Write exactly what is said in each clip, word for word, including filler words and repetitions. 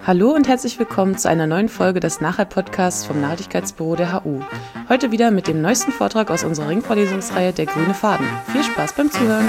Hallo und herzlich willkommen zu einer neuen Folge des Nachhalt-Podcasts vom Nachhaltigkeitsbüro der H U. Heute wieder mit dem neuesten Vortrag aus unserer Ringvorlesungsreihe Der grüne Faden. Viel Spaß beim Zuhören!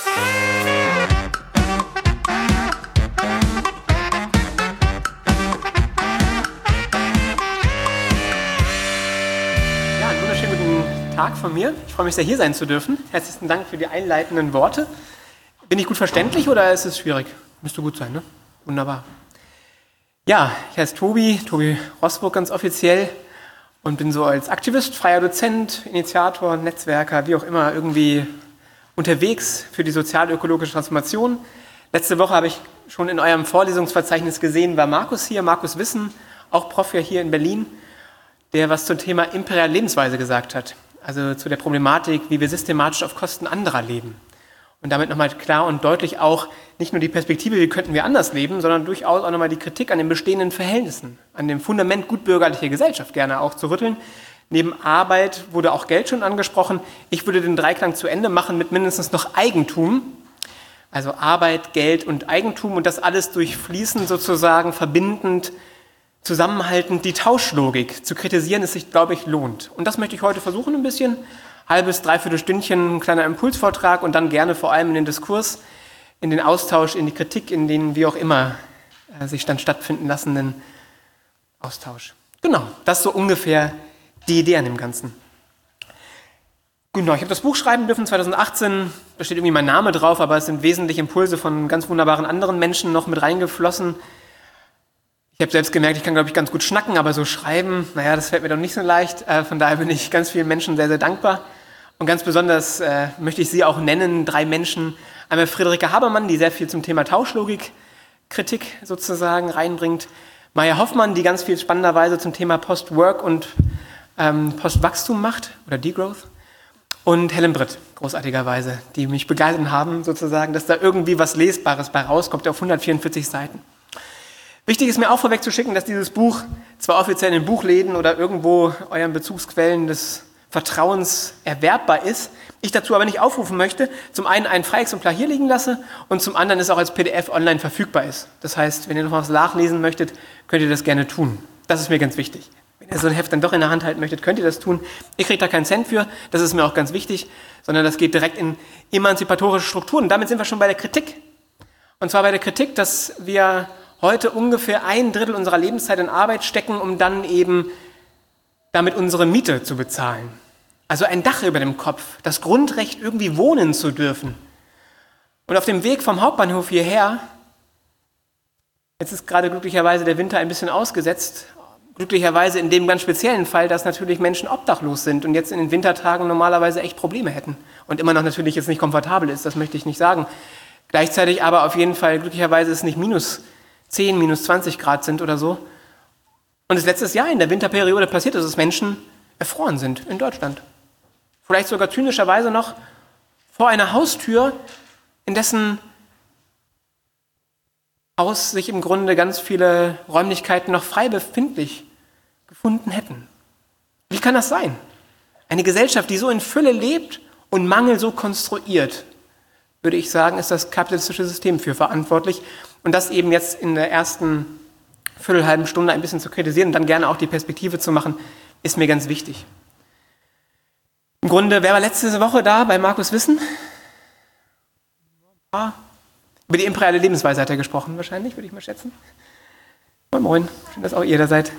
Ja, einen wunderschönen guten Tag von mir. Ich freue mich sehr, hier sein zu dürfen. Herzlichen Dank für die einleitenden Worte. Bin ich gut verständlich oder ist es schwierig? Müsste gut sein, ne? Wunderbar. Ja, ich heiße Tobi, Tobi Rosburg ganz offiziell und bin so als Aktivist, freier Dozent, Initiator, Netzwerker, wie auch immer, irgendwie unterwegs für die sozial-ökologische Transformation. Letzte Woche habe ich schon in eurem Vorlesungsverzeichnis gesehen, war Markus hier, Markus Wissen, auch Prof ja hier in Berlin, der was zum Thema imperiale Lebensweise gesagt hat. Also zu der Problematik, wie wir systematisch auf Kosten anderer leben. Und damit nochmal klar und deutlich auch nicht nur die Perspektive, wie könnten wir anders leben, sondern durchaus auch nochmal die Kritik an den bestehenden Verhältnissen, an dem Fundament gutbürgerlicher Gesellschaft gerne auch zu rütteln. Neben Arbeit wurde auch Geld schon angesprochen. Ich würde den Dreiklang zu Ende machen mit mindestens noch Eigentum. Also Arbeit, Geld und Eigentum und das alles durchfließend sozusagen, verbindend, zusammenhaltend die Tauschlogik zu kritisieren, es sich, glaube ich, lohnt. Und das möchte ich heute versuchen ein bisschen. Halbes, dreiviertel Stündchen, ein kleiner Impulsvortrag und dann gerne vor allem in den Diskurs, in den Austausch, in die Kritik, in den wie auch immer äh, sich dann stattfinden lassenden Austausch. Genau, das ist so ungefähr die Idee an dem Ganzen. Genau, ich habe das Buch schreiben dürfen zwanzig achtzehn, da steht irgendwie mein Name drauf, aber es sind wesentlich Impulse von ganz wunderbaren anderen Menschen noch mit reingeflossen. Ich habe selbst gemerkt, ich kann, glaube ich, ganz gut schnacken, aber so schreiben, naja, das fällt mir doch nicht so leicht. Äh, von daher bin ich ganz vielen Menschen sehr, sehr dankbar. Und ganz besonders äh, möchte ich sie auch nennen, drei Menschen. Einmal Friederike Habermann, die sehr viel zum Thema Tauschlogik, Kritik sozusagen reinbringt. Maya Hoffmann, die ganz viel spannenderweise zum Thema Post-Work und ähm, Post-Wachstum macht oder Degrowth. Und Helen Britt, großartigerweise, die mich begeistert haben, sozusagen, dass da irgendwie was Lesbares bei rauskommt auf hundertvierundvierzig Seiten. Wichtig ist mir auch vorweg zu schicken, dass dieses Buch zwar offiziell in Buchläden oder irgendwo euren Bezugsquellen des Vertrauens erwerbbar ist, ich dazu aber nicht aufrufen möchte, zum einen ein Freiexemplar hier liegen lasse und zum anderen es auch als P D F online verfügbar ist. Das heißt, wenn ihr noch was nachlesen möchtet, könnt ihr das gerne tun. Das ist mir ganz wichtig. Wenn ihr so ein Heft dann doch in der Hand halten möchtet, könnt ihr das tun. Ich kriege da keinen Cent für, das ist mir auch ganz wichtig, sondern das geht direkt in emanzipatorische Strukturen. Und damit sind wir schon bei der Kritik. Und zwar bei der Kritik, dass wir heute ungefähr ein Drittel unserer Lebenszeit in Arbeit stecken, um dann eben damit unsere Miete zu bezahlen. Also ein Dach über dem Kopf, das Grundrecht, irgendwie wohnen zu dürfen. Und auf dem Weg vom Hauptbahnhof hierher, jetzt ist gerade glücklicherweise der Winter ein bisschen ausgesetzt, glücklicherweise in dem ganz speziellen Fall, dass natürlich Menschen obdachlos sind und jetzt in den Wintertagen normalerweise echt Probleme hätten. Und immer noch natürlich jetzt nicht komfortabel ist, das möchte ich nicht sagen. Gleichzeitig aber auf jeden Fall, glücklicherweise ist es nicht minus zehn, minus zwanzig Grad sind oder so. Und es letztes Jahr in der Winterperiode passiert ist, dass Menschen erfroren sind in Deutschland. Vielleicht sogar zynischerweise noch vor einer Haustür, in dessen Haus sich im Grunde ganz viele Räumlichkeiten noch frei befindlich gefunden hätten. Wie kann das sein? Eine Gesellschaft, die so in Fülle lebt und Mangel so konstruiert, würde ich sagen, ist das kapitalistische System für verantwortlich. Und das eben jetzt in der ersten viertelhalben Stunde ein bisschen zu kritisieren und dann gerne auch die Perspektive zu machen, ist mir ganz wichtig. Im Grunde, wer war letzte Woche da bei Markus Wissen? Ah, über die imperiale Lebensweise hat er gesprochen, wahrscheinlich, würde ich mal schätzen. Moin, moin, schön, dass auch ihr da seid.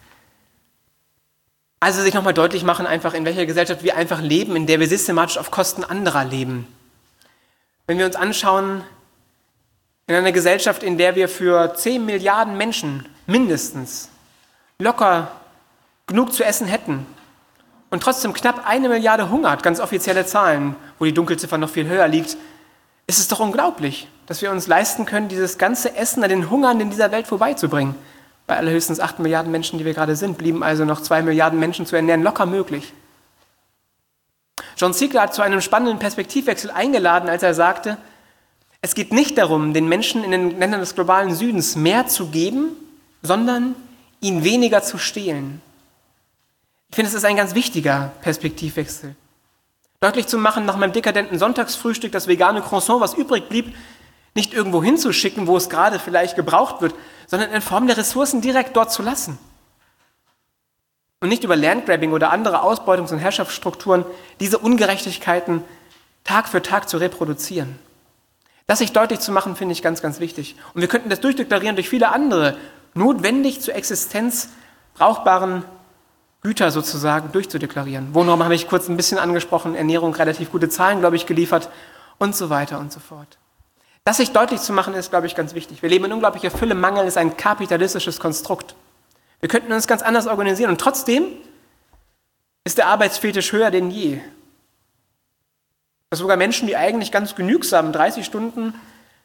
Also sich nochmal deutlich machen, einfach in welcher Gesellschaft wir einfach leben, in der wir systematisch auf Kosten anderer leben. Wenn wir uns anschauen, in einer Gesellschaft, in der wir für zehn Milliarden Menschen mindestens locker genug zu essen hätten und trotzdem knapp eine Milliarde hungert, ganz offizielle Zahlen, wo die Dunkelziffer noch viel höher liegt, ist es doch unglaublich, dass wir uns leisten können, dieses ganze Essen an den Hungernden in dieser Welt vorbeizubringen. Bei allerhöchstens acht Milliarden Menschen, die wir gerade sind, blieben also noch zwei Milliarden Menschen zu ernähren, locker möglich. John Ziegler hat zu einem spannenden Perspektivwechsel eingeladen, als er sagte, es geht nicht darum, den Menschen in den Ländern des globalen Südens mehr zu geben, sondern ihnen weniger zu stehlen. Ich finde, es ist ein ganz wichtiger Perspektivwechsel. Deutlich zu machen, nach meinem dekadenten Sonntagsfrühstück, das vegane Croissant, was übrig blieb, nicht irgendwo hinzuschicken, wo es gerade vielleicht gebraucht wird, sondern in Form der Ressourcen direkt dort zu lassen. Und nicht über Landgrabbing oder andere Ausbeutungs- und Herrschaftsstrukturen diese Ungerechtigkeiten Tag für Tag zu reproduzieren. Das sich deutlich zu machen, finde ich ganz, ganz wichtig. Und wir könnten das durchdeklarieren durch viele andere notwendig zur Existenz brauchbaren Güter sozusagen durchzudeklarieren. Wohnraum habe ich kurz ein bisschen angesprochen, Ernährung, relativ gute Zahlen, glaube ich, geliefert und so weiter und so fort. Das sich deutlich zu machen, ist, glaube ich, ganz wichtig. Wir leben in unglaublicher Fülle, Mangel ist ein kapitalistisches Konstrukt. Wir könnten uns ganz anders organisieren und trotzdem ist der Arbeitsfetisch höher denn je. Dass sogar Menschen, die eigentlich ganz genügsam dreißig Stunden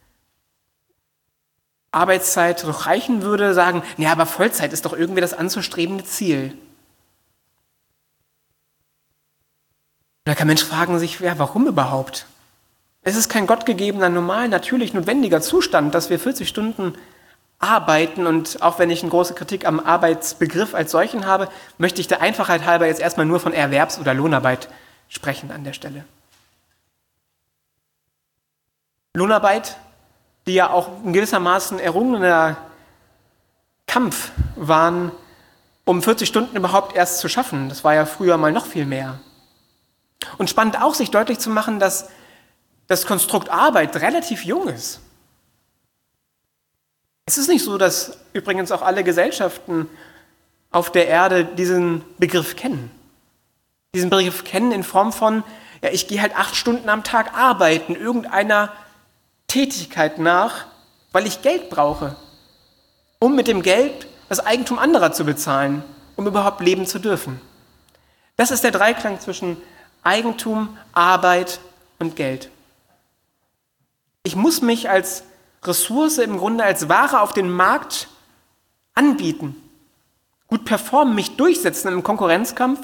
Arbeitszeit doch reichen würde, sagen, ja, aber Vollzeit ist doch irgendwie das anzustrebende Ziel. Da kann Mensch fragen sich, ja, warum überhaupt? Es ist kein gottgegebener, normal, natürlich notwendiger Zustand, dass wir vierzig Stunden arbeiten und auch wenn ich eine große Kritik am Arbeitsbegriff als solchen habe, möchte ich der Einfachheit halber jetzt erstmal nur von Erwerbs- oder Lohnarbeit sprechen an der Stelle. Lohnarbeit, die ja auch in gewissermaßen errungener Kampf waren, um vierzig Stunden überhaupt erst zu schaffen. Das war ja früher mal noch viel mehr. Und spannend auch, sich deutlich zu machen, dass das Konstrukt Arbeit relativ jung ist. Es ist nicht so, dass übrigens auch alle Gesellschaften auf der Erde diesen Begriff kennen. Diesen Begriff kennen in Form von, ja, ich gehe halt acht Stunden am Tag arbeiten, irgendeiner Tätigkeit nach, weil ich Geld brauche, um mit dem Geld das Eigentum anderer zu bezahlen, um überhaupt leben zu dürfen. Das ist der Dreiklang zwischen Eigentum, Arbeit und Geld. Ich muss mich als Ressource, im Grunde als Ware auf den Markt anbieten, gut performen, mich durchsetzen im Konkurrenzkampf,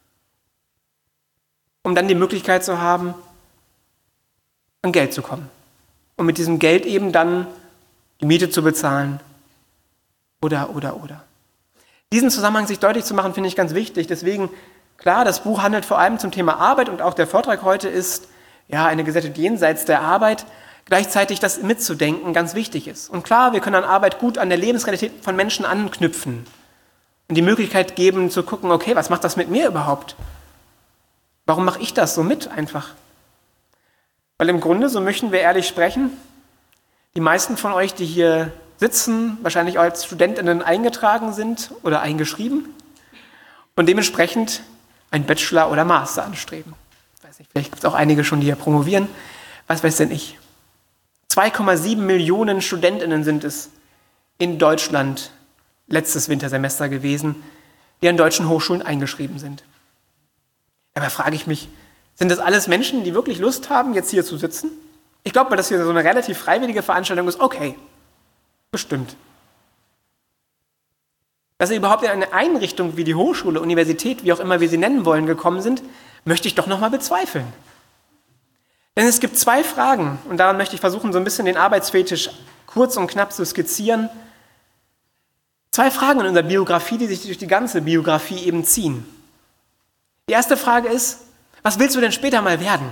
um dann die Möglichkeit zu haben, an Geld zu kommen. Und mit diesem Geld eben dann die Miete zu bezahlen oder, oder, oder. Diesen Zusammenhang sich deutlich zu machen, finde ich ganz wichtig. Deswegen, klar, das Buch handelt vor allem zum Thema Arbeit und auch der Vortrag heute ist, ja, eine Gesellschaft jenseits der Arbeit. Gleichzeitig das mitzudenken ganz wichtig ist. Und klar, wir können an Arbeit gut an der Lebensrealität von Menschen anknüpfen und die Möglichkeit geben zu gucken, okay, was macht das mit mir überhaupt? Warum mache ich das so mit einfach? Weil im Grunde, so möchten wir ehrlich sprechen, die meisten von euch, die hier sitzen, wahrscheinlich als StudentInnen eingetragen sind oder eingeschrieben und dementsprechend ein Bachelor oder Master anstreben. Ich weiß nicht, vielleicht gibt es auch einige schon, die hier promovieren. Was weiß denn ich? zwei Komma sieben Millionen StudentInnen sind es in Deutschland letztes Wintersemester gewesen, die an deutschen Hochschulen eingeschrieben sind. Dabei frage ich mich, sind das alles Menschen, die wirklich Lust haben, jetzt hier zu sitzen? Ich glaube, weil das hier so eine relativ freiwillige Veranstaltung ist, okay, bestimmt. Dass sie überhaupt in eine Einrichtung wie die Hochschule, Universität, wie auch immer wir sie nennen wollen, gekommen sind, möchte ich doch nochmal bezweifeln. Denn es gibt zwei Fragen, und daran möchte ich versuchen, so ein bisschen den Arbeitsfetisch kurz und knapp zu skizzieren. Zwei Fragen in unserer Biografie, die sich durch die ganze Biografie eben ziehen. Die erste Frage ist, was willst du denn später mal werden?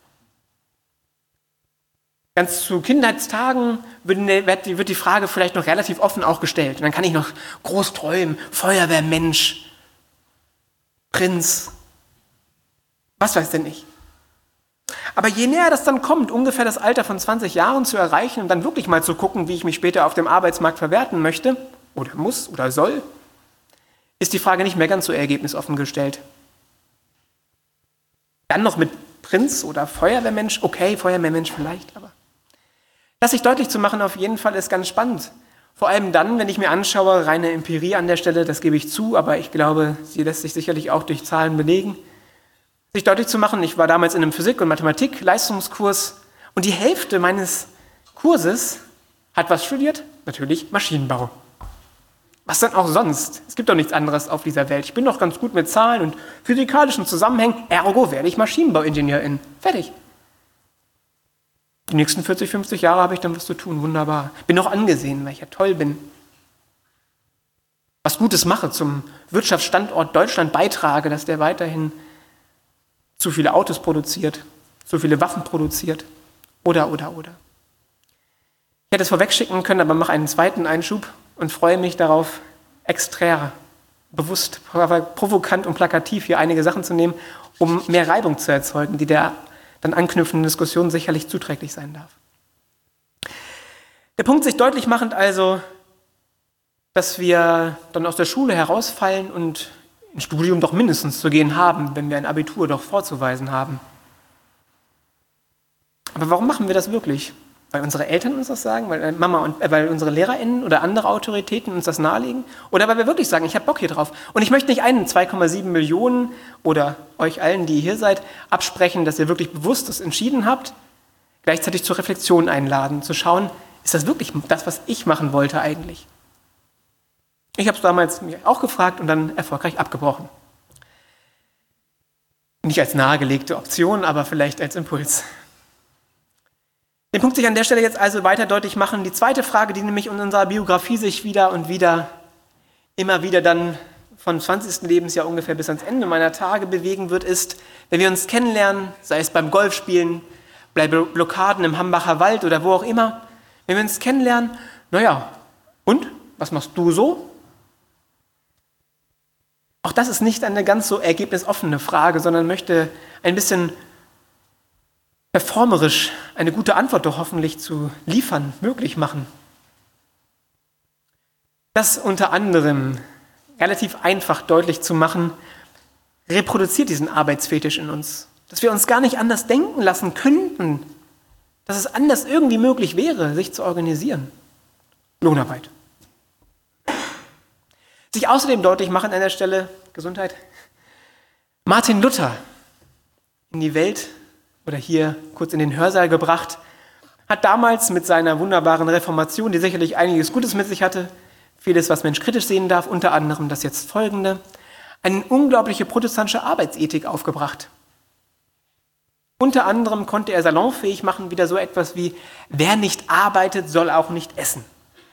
Ganz zu Kindheitstagen wird die Frage vielleicht noch relativ offen auch gestellt. Und dann kann ich noch groß träumen, Feuerwehrmensch, Prinz, was weiß denn ich. Aber je näher das dann kommt, ungefähr das Alter von zwanzig Jahren zu erreichen und dann wirklich mal zu gucken, wie ich mich später auf dem Arbeitsmarkt verwerten möchte oder muss oder soll, ist die Frage nicht mehr ganz so ergebnisoffen gestellt. Dann noch mit Prinz oder Feuerwehrmensch, okay, Feuerwehrmensch vielleicht, aber das sich deutlich zu machen auf jeden Fall ist ganz spannend. Vor allem dann, wenn ich mir anschaue, reine Empirie an der Stelle, das gebe ich zu, aber ich glaube, sie lässt sich sicherlich auch durch Zahlen belegen, sich deutlich zu machen, ich war damals in einem Physik- und Mathematik-Leistungskurs und die Hälfte meines Kurses hat was studiert? Natürlich Maschinenbau. Was denn auch sonst? Es gibt doch nichts anderes auf dieser Welt. Ich bin doch ganz gut mit Zahlen und physikalischen Zusammenhängen, ergo werde ich Maschinenbauingenieurin. Fertig. Die nächsten vierzig, fünfzig Jahre habe ich dann was zu tun, wunderbar. Bin auch angesehen, weil ich ja toll bin. Was Gutes mache, zum Wirtschaftsstandort Deutschland beitrage, dass der weiterhin zu viele Autos produziert, zu viele Waffen produziert, oder, oder, oder. Ich hätte es vorwegschicken können, aber mache einen zweiten Einschub und freue mich darauf, extra, bewusst, provokant und plakativ hier einige Sachen zu nehmen, um mehr Reibung zu erzeugen, die der dann anknüpfenden Diskussion sicherlich zuträglich sein darf. Der Punkt sich deutlich machend also, dass wir dann aus der Schule herausfallen und ein Studium doch mindestens zu gehen haben, wenn wir ein Abitur doch vorzuweisen haben. Aber warum machen wir das wirklich? Weil unsere Eltern uns das sagen, weil Mama und äh, weil unsere LehrerInnen oder andere Autoritäten uns das nahelegen? Oder weil wir wirklich sagen, ich habe Bock hier drauf. Und ich möchte nicht einen zwei Komma sieben Millionen oder euch allen, die hier seid, absprechen, dass ihr wirklich bewusst das entschieden habt, gleichzeitig zur Reflexion einladen, zu schauen, ist das wirklich das, was ich machen wollte eigentlich? Ich habe es damals mir auch gefragt und dann erfolgreich abgebrochen. Nicht als nahegelegte Option, aber vielleicht als Impuls. Den Punkt sich an der Stelle jetzt also weiter deutlich machen. Die zweite Frage, die nämlich in unserer Biografie sich wieder und wieder, immer wieder dann von zwanzigsten Lebensjahr ungefähr bis ans Ende meiner Tage bewegen wird, ist, wenn wir uns kennenlernen, sei es beim Golfspielen, bei Blockaden im Hambacher Wald oder wo auch immer, wenn wir uns kennenlernen, naja, und? Was machst du so? Auch das ist nicht eine ganz so ergebnisoffene Frage, sondern möchte ein bisschen performerisch eine gute Antwort doch hoffentlich zu liefern, möglich machen. Das unter anderem relativ einfach deutlich zu machen, reproduziert diesen Arbeitsfetisch in uns. Dass wir uns gar nicht anders denken lassen könnten, dass es anders irgendwie möglich wäre, sich zu organisieren. Lohnarbeit. Sich außerdem deutlich machen an der Stelle, Gesundheit, Martin Luther in die Welt oder hier kurz in den Hörsaal gebracht, hat damals mit seiner wunderbaren Reformation, die sicherlich einiges Gutes mit sich hatte, vieles, was Mensch kritisch sehen darf, unter anderem das jetzt folgende, eine unglaubliche protestantische Arbeitsethik aufgebracht. Unter anderem konnte er salonfähig machen, wieder so etwas wie, wer nicht arbeitet, soll auch nicht essen.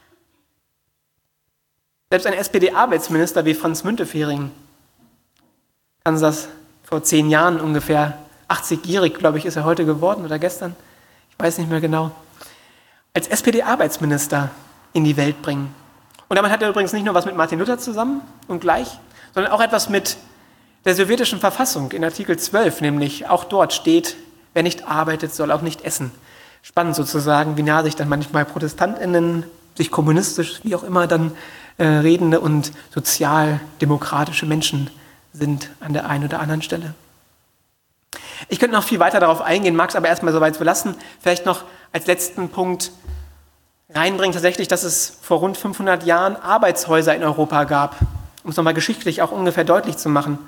Selbst ein S P D-Arbeitsminister wie Franz Müntefering, kann das vor zehn Jahren ungefähr, achtzigjährig, glaube ich, ist er heute geworden oder gestern, ich weiß nicht mehr genau, als S P D-Arbeitsminister in die Welt bringen. Und damit hat er übrigens nicht nur was mit Martin Luther zusammen und gleich, sondern auch etwas mit der sowjetischen Verfassung in Artikel zwölf, nämlich auch dort steht, wer nicht arbeitet, soll auch nicht essen. Spannend sozusagen, wie nah sich dann manchmal ProtestantInnen, sich kommunistisch, wie auch immer dann äh, redende und sozialdemokratische Menschen sind an der einen oder anderen Stelle. Ich könnte noch viel weiter darauf eingehen, mag es aber erstmal so weit belassen. Vielleicht noch als letzten Punkt reinbringen tatsächlich, dass es vor rund fünfhundert Jahren Arbeitshäuser in Europa gab, um es nochmal geschichtlich auch ungefähr deutlich zu machen.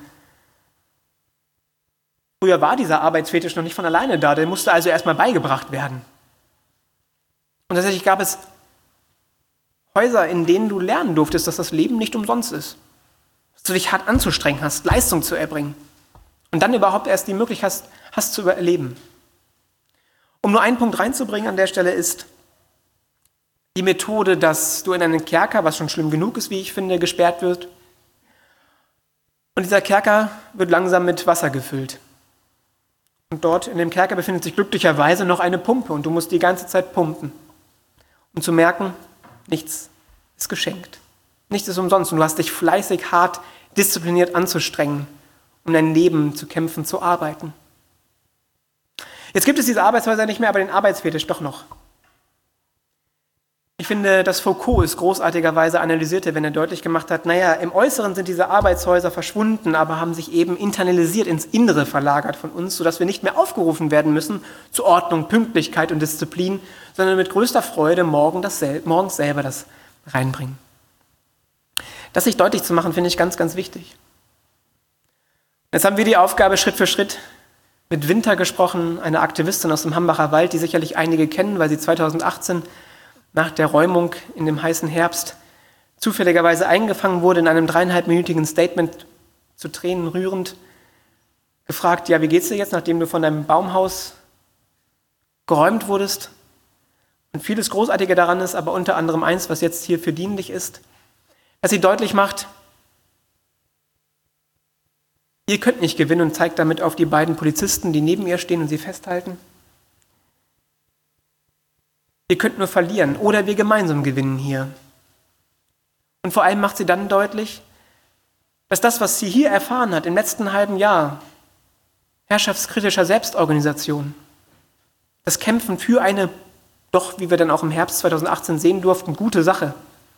Früher war dieser Arbeitsfetisch noch nicht von alleine da, der musste also erstmal beigebracht werden. Und tatsächlich gab es Häuser, in denen du lernen durftest, dass das Leben nicht umsonst ist. Dass du dich hart anzustrengen hast, Leistung zu erbringen. Und dann überhaupt erst die Möglichkeit hast, hast zu überleben. Um nur einen Punkt reinzubringen an der Stelle ist die Methode, dass du in einen Kerker, was schon schlimm genug ist, wie ich finde, gesperrt wird. Und dieser Kerker wird langsam mit Wasser gefüllt. Und dort in dem Kerker befindet sich glücklicherweise noch eine Pumpe und du musst die ganze Zeit pumpen, um zu merken, nichts ist geschenkt. Nichts ist umsonst und du hast dich fleißig, hart, diszipliniert anzustrengen, um dein Leben zu kämpfen, zu arbeiten. Jetzt gibt es diese Arbeitshäuser nicht mehr, aber den Arbeitsfetisch doch noch. Ich finde, dass Foucault es großartigerweise analysierte, wenn er deutlich gemacht hat, naja, im Äußeren sind diese Arbeitshäuser verschwunden, aber haben sich eben internalisiert ins Innere verlagert von uns, sodass wir nicht mehr aufgerufen werden müssen zu Ordnung, Pünktlichkeit und Disziplin, sondern mit größter Freude morgen das sel- morgens selber das reinbringen. Das sich deutlich zu machen, finde ich ganz, ganz wichtig. Jetzt haben wir die Aufgabe, Schritt für Schritt mit Winter gesprochen, eine Aktivistin aus dem Hambacher Wald, die sicherlich einige kennen, weil sie zweitausendachtzehn nach der Räumung in dem heißen Herbst zufälligerweise eingefangen wurde in einem dreieinhalbminütigen Statement, zu Tränen rührend, gefragt, ja, wie geht's dir jetzt, nachdem du von deinem Baumhaus geräumt wurdest? Und vieles Großartige daran ist, aber unter anderem eins, was jetzt hier für dienlich ist, dass sie deutlich macht, ihr könnt nicht gewinnen und zeigt damit auf die beiden Polizisten, die neben ihr stehen und sie festhalten. Ihr könnt nur verlieren oder wir gemeinsam gewinnen hier. Und vor allem macht sie dann deutlich, dass das, was sie hier erfahren hat im letzten halben Jahr, herrschaftskritischer Selbstorganisation, das Kämpfen für eine, doch wie wir dann auch im Herbst zweitausendachtzehn sehen durften, gute Sache,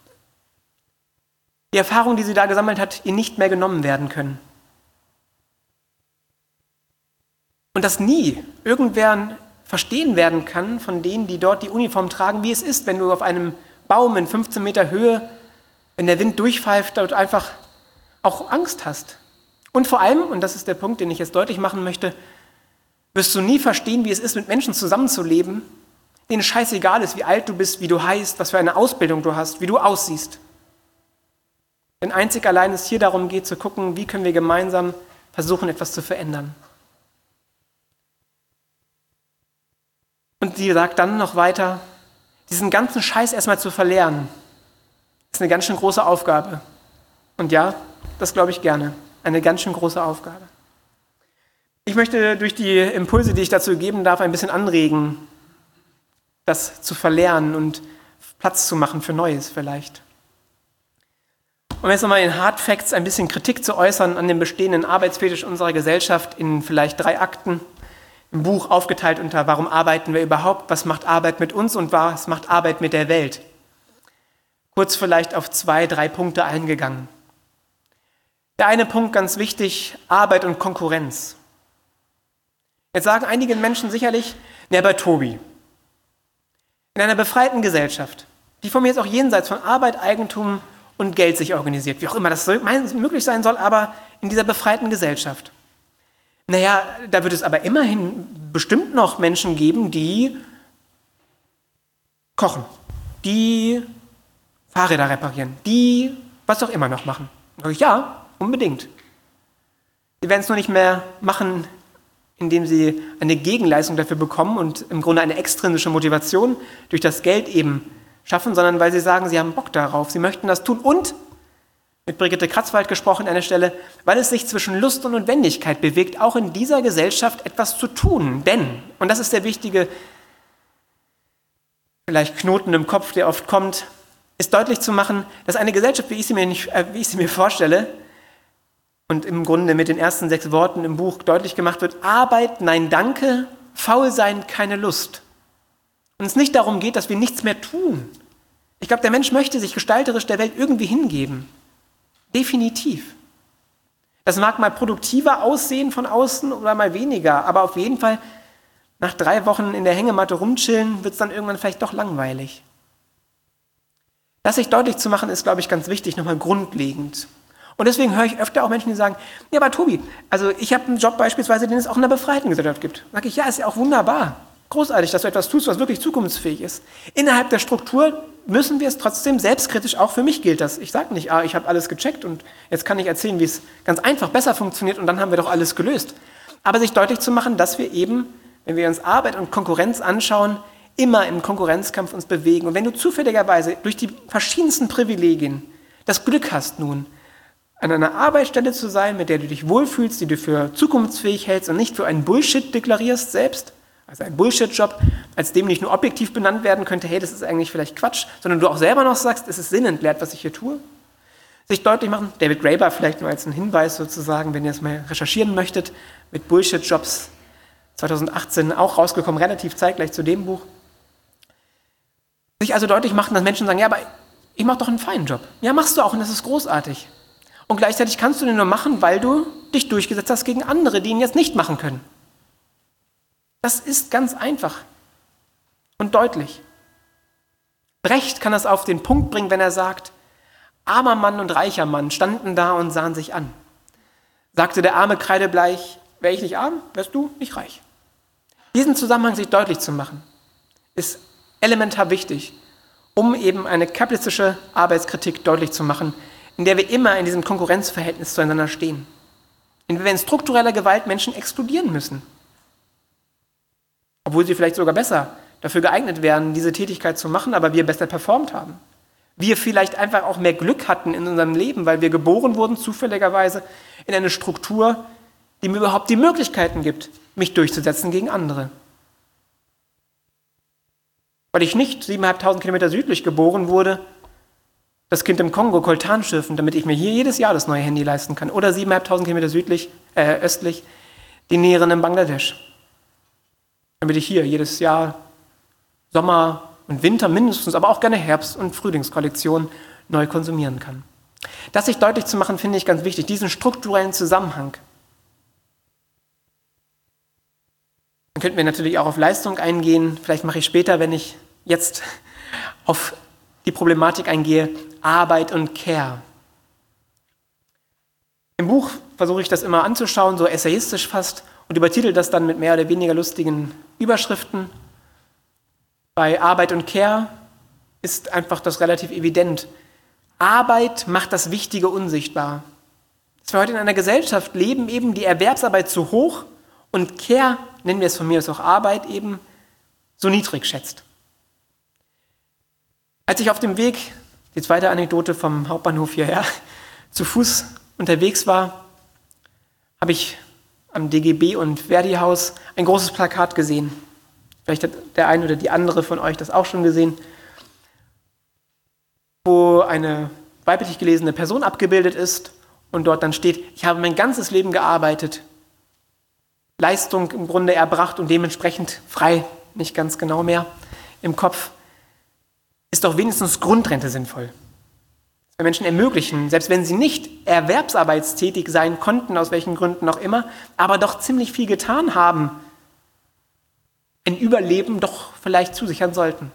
die Erfahrungen, die sie da gesammelt hat, ihr nicht mehr genommen werden können. Und dass nie irgendwer verstehen werden kann von denen, die dort die Uniform tragen, wie es ist, wenn du auf einem Baum in fünfzehn Meter Höhe, wenn der Wind durchpfeift, dort einfach auch Angst hast. Und vor allem, und das ist der Punkt, den ich jetzt deutlich machen möchte, wirst du nie verstehen, wie es ist, mit Menschen zusammenzuleben, denen scheißegal ist, wie alt du bist, wie du heißt, was für eine Ausbildung du hast, wie du aussiehst. Denn einzig allein es hier darum geht, zu gucken, wie können wir gemeinsam versuchen, etwas zu verändern. Und sie sagt dann noch weiter, diesen ganzen Scheiß erstmal zu verlernen, ist eine ganz schön große Aufgabe. Und ja, das glaube ich gerne, eine ganz schön große Aufgabe. Ich möchte durch die Impulse, die ich dazu geben darf, ein bisschen anregen, das zu verlernen und Platz zu machen für Neues vielleicht. Um jetzt nochmal in Hard Facts ein bisschen Kritik zu äußern an dem bestehenden Arbeitsfetisch unserer Gesellschaft in vielleicht drei Akten, im Buch aufgeteilt unter warum arbeiten wir überhaupt, was macht Arbeit mit uns und was macht Arbeit mit der Welt. Kurz vielleicht auf zwei, drei Punkte eingegangen. Der eine Punkt ganz wichtig, Arbeit und Konkurrenz. Jetzt sagen einige Menschen sicherlich, ne, aber Tobi, in einer befreiten Gesellschaft, die von mir jetzt auch jenseits von Arbeit, Eigentum und Geld sich organisiert, wie auch immer das möglich sein soll, aber in dieser befreiten Gesellschaft. Naja, da wird es aber immerhin bestimmt noch Menschen geben, die kochen, die Fahrräder reparieren, die was auch immer noch machen. Ja, unbedingt. Sie werden es nur nicht mehr machen, indem sie eine Gegenleistung dafür bekommen und im Grunde eine extrinsische Motivation durch das Geld eben schaffen, sondern weil sie sagen, sie haben Bock darauf, sie möchten das tun und, mit Brigitte Kratzwald gesprochen an der Stelle, weil es sich zwischen Lust und Notwendigkeit bewegt, auch in dieser Gesellschaft etwas zu tun. Denn, und das ist der wichtige, vielleicht Knoten im Kopf, der oft kommt, ist deutlich zu machen, dass eine Gesellschaft, wie ich sie mir, nicht, äh, wie ich sie mir vorstelle, und im Grunde mit den ersten sechs Worten im Buch deutlich gemacht wird, Arbeit, nein, danke, faul sein, keine Lust. Und es nicht darum geht, dass wir nichts mehr tun. Ich glaube, der Mensch möchte sich gestalterisch der Welt irgendwie hingeben. Definitiv. Das mag mal produktiver aussehen von außen oder mal weniger, aber auf jeden Fall nach drei Wochen in der Hängematte rumchillen, wird es dann irgendwann vielleicht doch langweilig. Das sich deutlich zu machen, ist, glaube ich, ganz wichtig, nochmal grundlegend. Und deswegen höre ich öfter auch Menschen, die sagen, ja, aber Tobi, also ich habe einen Job beispielsweise, den es auch in einer befreiten Gesellschaft gibt. Sag ich, ja, ist ja auch wunderbar. Großartig, dass du etwas tust, was wirklich zukunftsfähig ist. Innerhalb der Struktur müssen wir es trotzdem selbstkritisch, auch für mich gilt das. Ich sage nicht, ah, ich habe alles gecheckt und jetzt kann ich erzählen, wie es ganz einfach besser funktioniert und dann haben wir doch alles gelöst. Aber sich deutlich zu machen, dass wir eben, wenn wir uns Arbeit und Konkurrenz anschauen, immer im Konkurrenzkampf uns bewegen. Und wenn du zufälligerweise durch die verschiedensten Privilegien das Glück hast nun, an einer Arbeitsstelle zu sein, mit der du dich wohlfühlst, die du für zukunftsfähig hältst und nicht für einen Bullshit deklarierst selbst, also ein Bullshit-Job, als dem nicht nur objektiv benannt werden könnte, hey, das ist eigentlich vielleicht Quatsch, sondern du auch selber noch sagst, es ist sinnentleert, was ich hier tue. Sich deutlich machen, David Graeber vielleicht nur als einen Hinweis sozusagen, wenn ihr es mal recherchieren möchtet, mit Bullshit-Jobs zweitausendachtzehn auch rausgekommen, relativ zeitgleich zu dem Buch. Sich also deutlich machen, dass Menschen sagen, ja, aber ich mache doch einen feinen Job. Ja, machst du auch und das ist großartig. Und gleichzeitig kannst du den nur machen, weil du dich durchgesetzt hast gegen andere, die ihn jetzt nicht machen können. Das ist ganz einfach und deutlich. Brecht kann das auf den Punkt bringen, wenn er sagt, armer Mann und reicher Mann standen da und sahen sich an. Sagte der arme kreidebleich, wäre ich nicht arm, wärst du nicht reich. Diesen Zusammenhang sich deutlich zu machen, ist elementar wichtig, um eben eine kapitalistische Arbeitskritik deutlich zu machen, in der wir immer in diesem Konkurrenzverhältnis zueinander stehen. In der wir in struktureller Gewalt Menschen exkludieren müssen. Obwohl sie vielleicht sogar besser dafür geeignet wären, diese Tätigkeit zu machen, aber wir besser performt haben. Wir vielleicht einfach auch mehr Glück hatten in unserem Leben, weil wir geboren wurden, zufälligerweise, in eine Struktur, die mir überhaupt die Möglichkeiten gibt, mich durchzusetzen gegen andere. Weil ich nicht siebeneinhalbtausend Kilometer südlich geboren wurde, das Kind im Kongo Koltan schürfen, damit ich mir hier jedes Jahr das neue Handy leisten kann. Oder siebeneinhalbtausend Kilometer südlich, äh, östlich, die Näheren in Bangladesch. Damit ich hier jedes Jahr Sommer und Winter mindestens, aber auch gerne Herbst- und Frühlingskollektion neu konsumieren kann. Das sich deutlich zu machen, finde ich ganz wichtig, diesen strukturellen Zusammenhang. Dann könnten wir natürlich auch auf Leistung eingehen. Vielleicht mache ich später, wenn ich jetzt auf die Problematik eingehe, Arbeit und Care. Im Buch versuche ich das immer anzuschauen, so essayistisch fast, und übertitel das dann mit mehr oder weniger lustigen Überschriften. Bei Arbeit und Care ist einfach das relativ evident. Arbeit macht das Wichtige unsichtbar. Dass wir heute in einer Gesellschaft leben, eben die Erwerbsarbeit zu hoch und Care, nennen wir es von mir aus auch Arbeit, eben so niedrig schätzt. Als ich auf dem Weg, die zweite Anekdote vom Hauptbahnhof hierher, zu Fuß unterwegs war, habe ich am D G B und Verdi-Haus ein großes Plakat gesehen. Vielleicht hat der eine oder die andere von euch das auch schon gesehen, wo eine weiblich gelesene Person abgebildet ist und dort dann steht, ich habe mein ganzes Leben gearbeitet, Leistung im Grunde erbracht und dementsprechend frei, nicht ganz genau mehr im Kopf, ist doch wenigstens Grundrente sinnvoll. Dass wir Menschen ermöglichen, selbst wenn sie nicht erwerbsarbeitstätig sein konnten, aus welchen Gründen auch immer, aber doch ziemlich viel getan haben, ein Überleben doch vielleicht zusichern sollten.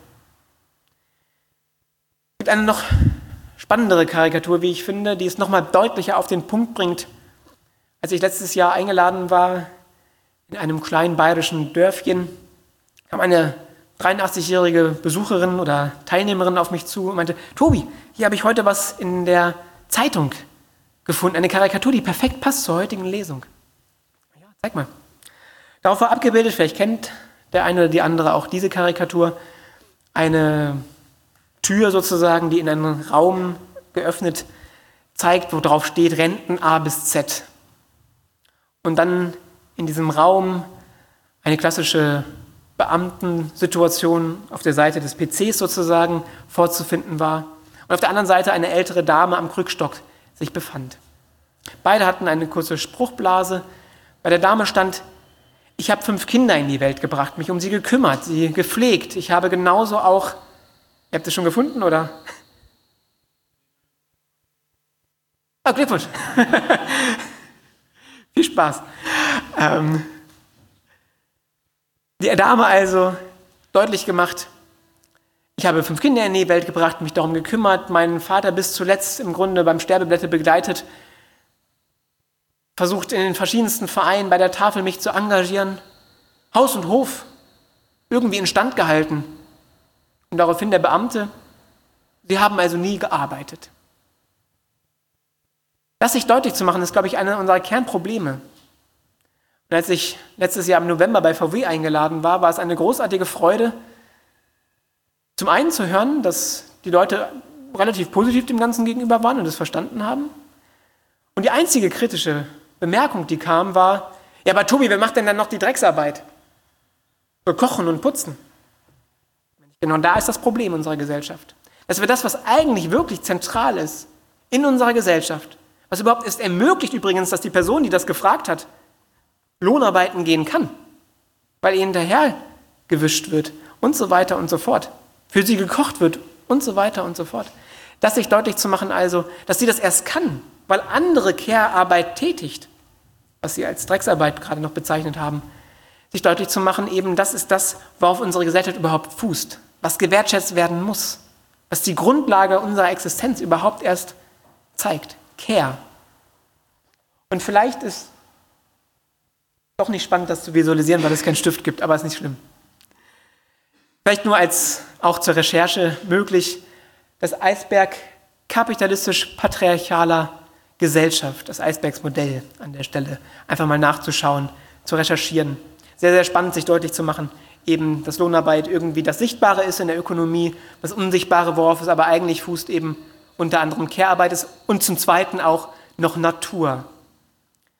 Es gibt eine noch spannendere Karikatur, wie ich finde, die es nochmal deutlicher auf den Punkt bringt. Als ich letztes Jahr eingeladen war, in einem kleinen bayerischen Dörfchen, kam eine dreiundachtzigjährige Besucherin oder Teilnehmerin auf mich zu und meinte, Tobi, hier habe ich heute was in der Zeitung gefunden, eine Karikatur, die perfekt passt zur heutigen Lesung. Ja, zeig mal. Darauf war abgebildet, vielleicht kennt der eine oder die andere auch diese Karikatur, eine Tür sozusagen, die in einen Raum geöffnet zeigt, wo drauf steht Renten A bis Z. Und dann in diesem Raum eine klassische Beamtensituation auf der Seite des P Cs sozusagen vorzufinden war. Und auf der anderen Seite eine ältere Dame am Krückstock sich befand. Beide hatten eine kurze Spruchblase. Bei der Dame stand, ich habe fünf Kinder in die Welt gebracht, mich um sie gekümmert, sie gepflegt. Ich habe genauso auch, ihr habt es schon gefunden, oder? Oh, Glückwunsch. Viel Spaß. Ähm, die Dame also deutlich gemacht, ich habe fünf Kinder in die Welt gebracht, mich darum gekümmert, meinen Vater bis zuletzt im Grunde beim Sterbebette begleitet, versucht in den verschiedensten Vereinen bei der Tafel mich zu engagieren, Haus und Hof irgendwie instand gehalten. Und daraufhin der Beamte, sie haben also nie gearbeitet. Das sich deutlich zu machen, ist, glaube ich, einer unserer Kernprobleme. Und als ich letztes Jahr im November bei V W eingeladen war, war es eine großartige Freude, zum einen zu hören, dass die Leute relativ positiv dem Ganzen gegenüber waren und es verstanden haben. Und die einzige kritische Bemerkung, die kam, war, ja, aber Tobi, wer macht denn dann noch die Drecksarbeit? So kochen und putzen. Genau da ist das Problem unserer Gesellschaft. Dass wir das, was eigentlich wirklich zentral ist in unserer Gesellschaft, was überhaupt erst ermöglicht übrigens, dass die Person, die das gefragt hat, Lohnarbeiten gehen kann, weil ihr hinterher gewischt wird und so weiter und so fort, für sie gekocht wird und so weiter und so fort. Das sich deutlich zu machen also, dass sie das erst kann, weil andere Care-Arbeit tätigt, was sie als Drecksarbeit gerade noch bezeichnet haben, sich deutlich zu machen, eben das ist das, worauf unsere Gesellschaft überhaupt fußt, was gewertschätzt werden muss, was die Grundlage unserer Existenz überhaupt erst zeigt. Care. Und vielleicht ist doch nicht spannend, das zu visualisieren, weil es keinen Stift gibt, aber ist nicht schlimm. Vielleicht nur als auch zur Recherche möglich, das Eisberg kapitalistisch-patriarchaler Gesellschaft, das Eisbergsmodell an der Stelle, einfach mal nachzuschauen, zu recherchieren. Sehr, sehr spannend, sich deutlich zu machen, eben, dass Lohnarbeit irgendwie das Sichtbare ist in der Ökonomie, das Unsichtbare, worauf es aber eigentlich fußt, eben unter anderem Care-Arbeit ist und zum Zweiten auch noch Natur.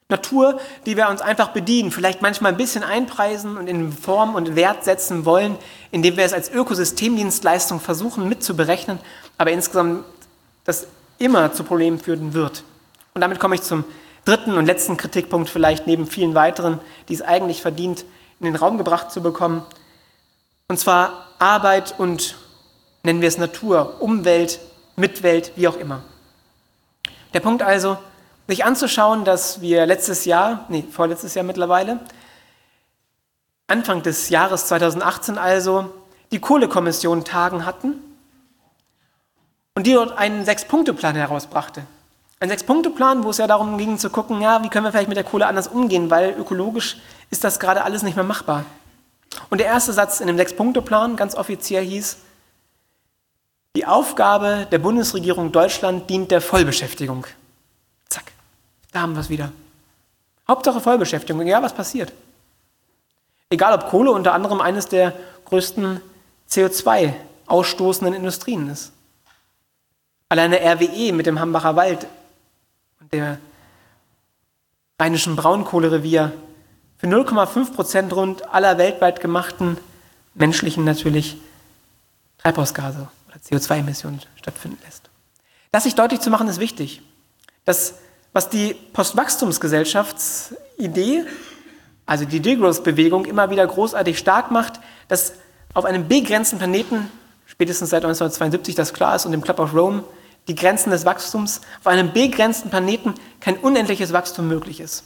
Natur, die wir uns einfach bedienen, vielleicht manchmal ein bisschen einpreisen und in Form und Wert setzen wollen, indem wir es als Ökosystemdienstleistung versuchen mitzuberechnen, aber insgesamt das immer zu Problemen führen wird. Und damit komme ich zum dritten und letzten Kritikpunkt, vielleicht neben vielen weiteren, die es eigentlich verdient, in den Raum gebracht zu bekommen. Und zwar Arbeit und, nennen wir es Natur, Umwelt, Mitwelt, wie auch immer. Der Punkt also, sich anzuschauen, dass wir letztes Jahr, nee, vorletztes Jahr mittlerweile, Anfang des Jahres zweitausendachtzehn also, die Kohlekommission tagen hatten und die dort einen Sechs-Punkte-Plan herausbrachte. Ein Sechs-Punkte-Plan, wo es ja darum ging zu gucken, ja, wie können wir vielleicht mit der Kohle anders umgehen, weil ökologisch ist das gerade alles nicht mehr machbar. Und der erste Satz in dem Sechs-Punkte-Plan, ganz offiziell hieß, die Aufgabe der Bundesregierung Deutschland dient der Vollbeschäftigung. Zack, da haben wir es wieder. Hauptsache Vollbeschäftigung, egal was passiert. Egal ob Kohle unter anderem eines der größten C O zwei ausstoßenden Industrien ist. Alleine R W E mit dem Hambacher Wald und der rheinischen Braunkohlerevier für null Komma fünf Prozent rund aller weltweit gemachten menschlichen natürlich Treibhausgase oder C O zwei Emissionen stattfinden lässt. Das sich deutlich zu machen, ist wichtig. Das, was die Postwachstumsgesellschaftsidee, also die Degrowth-Bewegung, immer wieder großartig stark macht, dass auf einem begrenzten Planeten, spätestens seit neunzehnhundertzweiundsiebzig das klar ist und im Club of Rome, die Grenzen des Wachstums, auf einem begrenzten Planeten kein unendliches Wachstum möglich ist.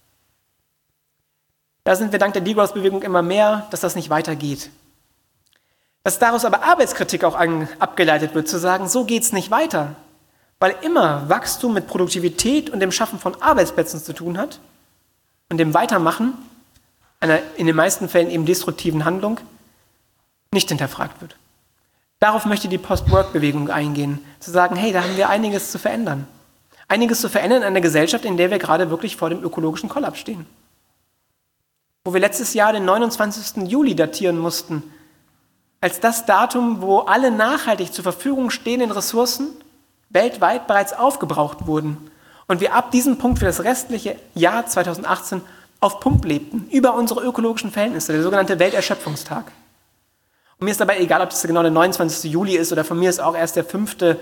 Da sind wir dank der Degrowth-Bewegung immer mehr, dass das nicht weitergeht. Dass daraus aber Arbeitskritik auch an, abgeleitet wird, zu sagen, so geht es nicht weiter, weil immer Wachstum mit Produktivität und dem Schaffen von Arbeitsplätzen zu tun hat und dem Weitermachen einer in den meisten Fällen eben destruktiven Handlung nicht hinterfragt wird. Darauf möchte die Post-Work-Bewegung eingehen, zu sagen, hey, da haben wir einiges zu verändern. Einiges zu verändern in einer Gesellschaft, in der wir gerade wirklich vor dem ökologischen Kollaps stehen. Wo wir letztes Jahr den neunundzwanzigsten Juli datieren mussten, als das Datum, wo alle nachhaltig zur Verfügung stehenden Ressourcen weltweit bereits aufgebraucht wurden und wir ab diesem Punkt für das restliche Jahr zweitausendachtzehn auf Pump lebten, über unsere ökologischen Verhältnisse, der sogenannte Welterschöpfungstag. Und mir ist dabei egal, ob das genau der neunundzwanzigste Juli ist oder von mir ist auch erst der fünfte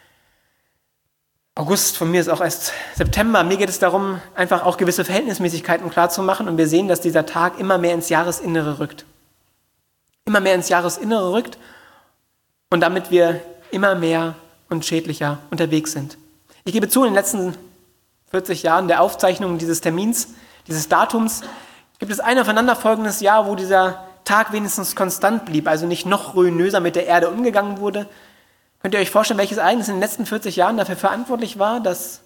August, von mir ist auch erst September. Mir geht es darum, einfach auch gewisse Verhältnismäßigkeiten klarzumachen und wir sehen, dass dieser Tag immer mehr ins Jahresinnere rückt. Immer mehr ins Jahresinnere rückt und damit wir immer mehr und schädlicher unterwegs sind. Ich gebe zu, in den letzten vierzig Jahren der Aufzeichnung dieses Termins, dieses Datums, gibt es ein aufeinanderfolgendes Jahr, wo dieser Tag wenigstens konstant blieb, also nicht noch ruinöser mit der Erde umgegangen wurde. Könnt ihr euch vorstellen, welches Ereignis in den letzten vierzig Jahren dafür verantwortlich war, dass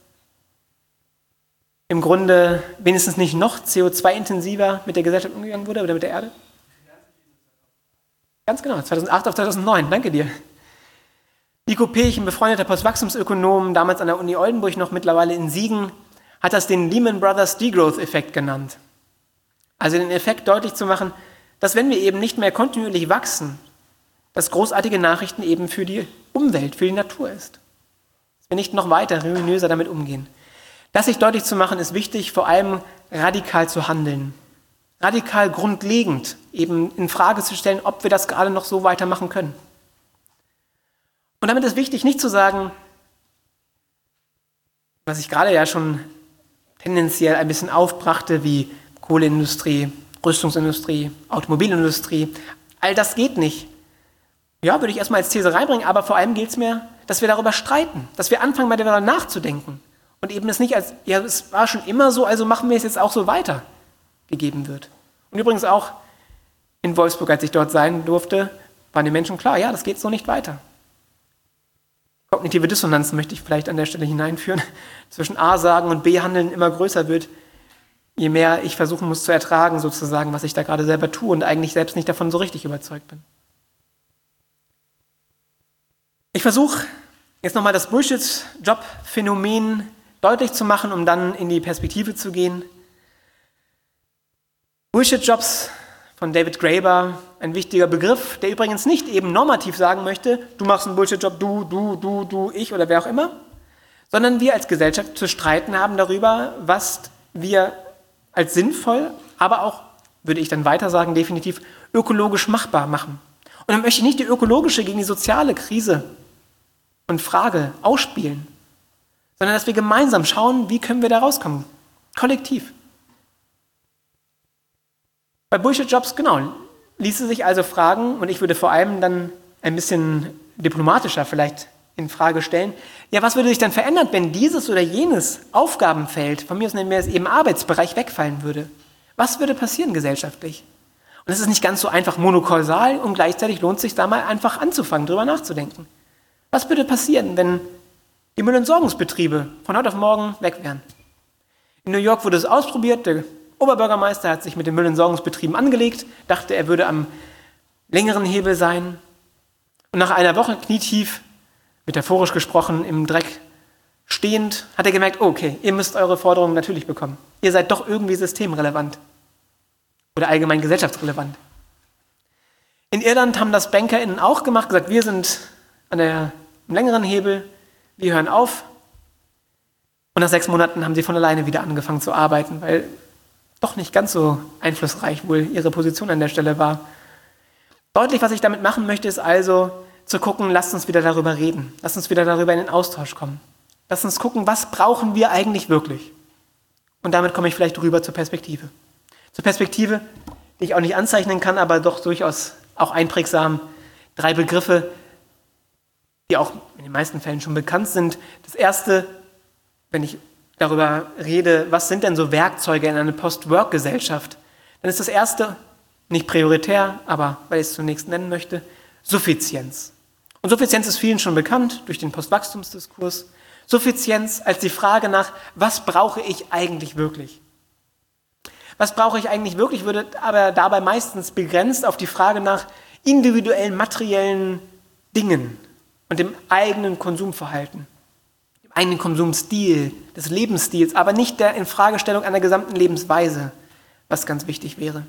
im Grunde wenigstens nicht noch C O zwei intensiver mit der Gesellschaft umgegangen wurde oder mit der Erde? Ganz genau, zweitausendacht auf zweitausendneun, danke dir. Nico Pech, ein befreundeter Postwachstumsökonom, damals an der Uni Oldenburg noch, mittlerweile in Siegen, hat das den Lehman Brothers Degrowth-Effekt genannt. Also den Effekt deutlich zu machen, dass wenn wir eben nicht mehr kontinuierlich wachsen, dass großartige Nachrichten eben für die Umwelt, für die Natur ist. Dass wir nicht noch weiter ruinöser damit umgehen. Das sich deutlich zu machen, ist wichtig, vor allem radikal zu handeln. Radikal grundlegend eben in Frage zu stellen, ob wir das gerade noch so weitermachen können. Und damit ist wichtig, nicht zu sagen, was ich gerade ja schon tendenziell ein bisschen aufbrachte, wie Kohleindustrie, Rüstungsindustrie, Automobilindustrie, all das geht nicht. Ja, würde ich erstmal als These reinbringen, aber vor allem gilt es mir, dass wir darüber streiten, dass wir anfangen, mal darüber nachzudenken und eben es nicht als, ja, es war schon immer so, also machen wir es jetzt auch so weiter, gegeben wird. Und übrigens auch in Wolfsburg, als ich dort sein durfte, waren den Menschen klar, ja, das geht so nicht weiter. Kognitive Dissonanz möchte ich vielleicht an der Stelle hineinführen, zwischen A-Sagen und B-Handeln immer größer wird, je mehr ich versuchen muss zu ertragen, sozusagen, was ich da gerade selber tue und eigentlich selbst nicht davon so richtig überzeugt bin. Ich versuche jetzt nochmal das Bullshit-Job-Phänomen deutlich zu machen, um dann in die Perspektive zu gehen. Bullshit-Jobs von David Graeber, ein wichtiger Begriff, der übrigens nicht eben normativ sagen möchte, du machst einen Bullshit-Job, du, du, du, du, ich oder wer auch immer, sondern wir als Gesellschaft zu streiten haben darüber, was wir als sinnvoll, aber auch, würde ich dann weiter sagen, definitiv ökologisch machbar machen. Und dann möchte ich nicht die ökologische gegen die soziale Krise und Frage ausspielen, sondern dass wir gemeinsam schauen, wie können wir da rauskommen, kollektiv. Bei Bullshit-Jobs, genau, ließe sich also fragen, und ich würde vor allem dann ein bisschen diplomatischer vielleicht in Frage stellen, ja, was würde sich dann verändern, wenn dieses oder jenes Aufgabenfeld, von mir aus nennen wir es eben Arbeitsbereich, wegfallen würde? Was würde passieren gesellschaftlich? Und es ist nicht ganz so einfach monokausal und gleichzeitig lohnt es sich da mal einfach anzufangen, drüber nachzudenken. Was würde passieren, wenn die Müllentsorgungsbetriebe von heute auf morgen weg wären? In New York wurde es ausprobiert, der Oberbürgermeister hat sich mit den Müllentsorgungsbetrieben angelegt, dachte, er würde am längeren Hebel sein. Und nach einer Woche knietief, metaphorisch gesprochen, im Dreck stehend, hat er gemerkt, oh, okay, ihr müsst eure Forderungen natürlich bekommen. Ihr seid doch irgendwie systemrelevant oder allgemein gesellschaftsrelevant. In Irland haben das BankerInnen auch gemacht, gesagt, wir sind an der am längeren Hebel, wir hören auf. Und nach sechs Monaten haben sie von alleine wieder angefangen zu arbeiten, weil doch nicht ganz so einflussreich wohl ihre Position an der Stelle war. Deutlich, was ich damit machen möchte, ist also zu gucken, lasst uns wieder darüber reden. Lasst uns wieder darüber in den Austausch kommen. Lasst uns gucken, was brauchen wir eigentlich wirklich? Und damit komme ich vielleicht rüber zur Perspektive. Zur Perspektive, die ich auch nicht anzeichnen kann, aber doch durchaus auch einprägsam. Drei Begriffe, die auch in den meisten Fällen schon bekannt sind. Das erste, wenn ich darüber rede, was sind denn so Werkzeuge in einer Post-Work-Gesellschaft, dann ist das erste, nicht prioritär, aber weil ich es zunächst nennen möchte, Suffizienz. Und Suffizienz ist vielen schon bekannt durch den Postwachstumsdiskurs. Suffizienz als die Frage nach, was brauche ich eigentlich wirklich? Was brauche ich eigentlich wirklich, würde aber dabei meistens begrenzt auf die Frage nach individuellen materiellen Dingen und dem eigenen Konsumverhalten, dem eigenen Konsumstil, des Lebensstils, aber nicht der Infragestellung einer gesamten Lebensweise, was ganz wichtig wäre.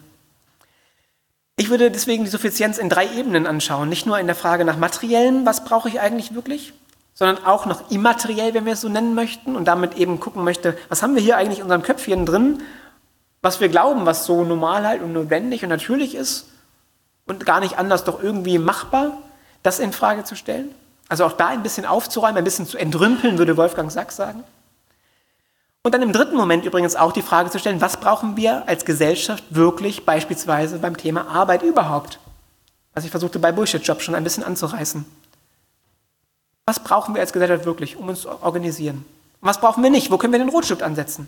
Ich würde deswegen die Suffizienz in drei Ebenen anschauen, nicht nur in der Frage nach materiellen, was brauche ich eigentlich wirklich, sondern auch noch immateriell, wenn wir es so nennen möchten und damit eben gucken möchte, was haben wir hier eigentlich in unserem Köpfchen drin, was wir glauben, was so normal halt und notwendig und natürlich ist und gar nicht anders doch irgendwie machbar, das in Frage zu stellen. Also auch da ein bisschen aufzuräumen, ein bisschen zu entrümpeln, würde Wolfgang Sachs sagen. Und dann im dritten Moment übrigens auch die Frage zu stellen, was brauchen wir als Gesellschaft wirklich beispielsweise beim Thema Arbeit überhaupt? Was ich versuchte bei Bullshit-Job schon ein bisschen anzureißen. Was brauchen wir als Gesellschaft wirklich, um uns zu organisieren? Und was brauchen wir nicht? Wo können wir den Rotstift ansetzen?